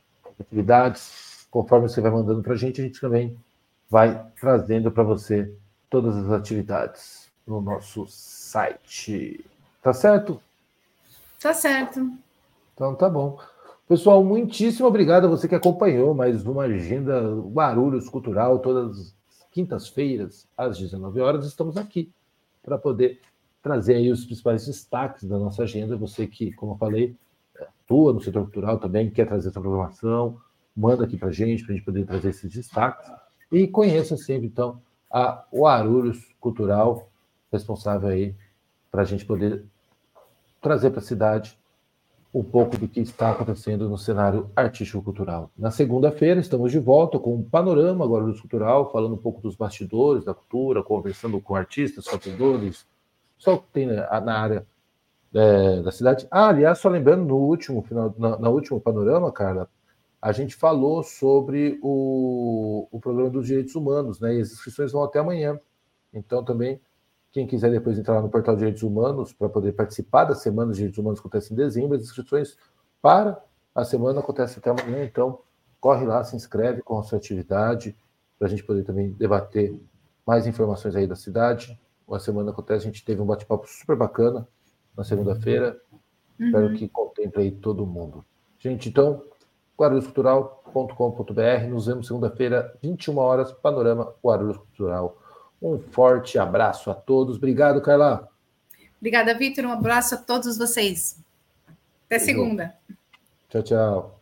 atividades. Conforme você vai mandando para a gente, a gente também vai trazendo para você todas as atividades no nosso site. Tá certo? Tá certo. Então, tá bom. Pessoal, muitíssimo obrigado a você que acompanhou mais uma agenda Guarulhos Cultural, todas as quintas-feiras, às dezenove horas, estamos aqui para poder trazer aí os principais destaques da nossa agenda. Você que, como eu falei, atua no setor cultural também, quer trazer essa programação, manda aqui para a gente, para a gente poder trazer esses destaques. E conheça sempre, então, a Guarulhos Cultural, responsável aí para a gente poder trazer para a cidade um pouco do que está acontecendo no cenário artístico-cultural. Na segunda-feira, estamos de volta com um panorama Guarulhos Cultural, falando um pouco dos bastidores da cultura, conversando com artistas, fatores, só que tem na área é, da cidade. Ah, aliás, só lembrando, no último, final, na, na último panorama, Carla, a gente falou sobre o, o programa dos direitos humanos, né? E as inscrições vão até amanhã. Então, também, quem quiser depois entrar no portal de Direitos Humanos para poder participar da Semana de Direitos Humanos que acontece em dezembro, as inscrições para a semana acontecem até amanhã, então corre lá, se inscreve com a sua atividade, para a gente poder também debater mais informações aí da cidade. A semana acontece, a gente teve um bate-papo super bacana na segunda-feira, uhum. Espero que contemple aí todo mundo. Gente, então, guarulhos cultural ponto com ponto b r, nos vemos segunda-feira, vinte e uma horas, Panorama Guarulhos Cultural. Um forte abraço a todos. Obrigado, Carla. Obrigada, Vitor. Um abraço a todos vocês. Até segunda. Tchau, tchau.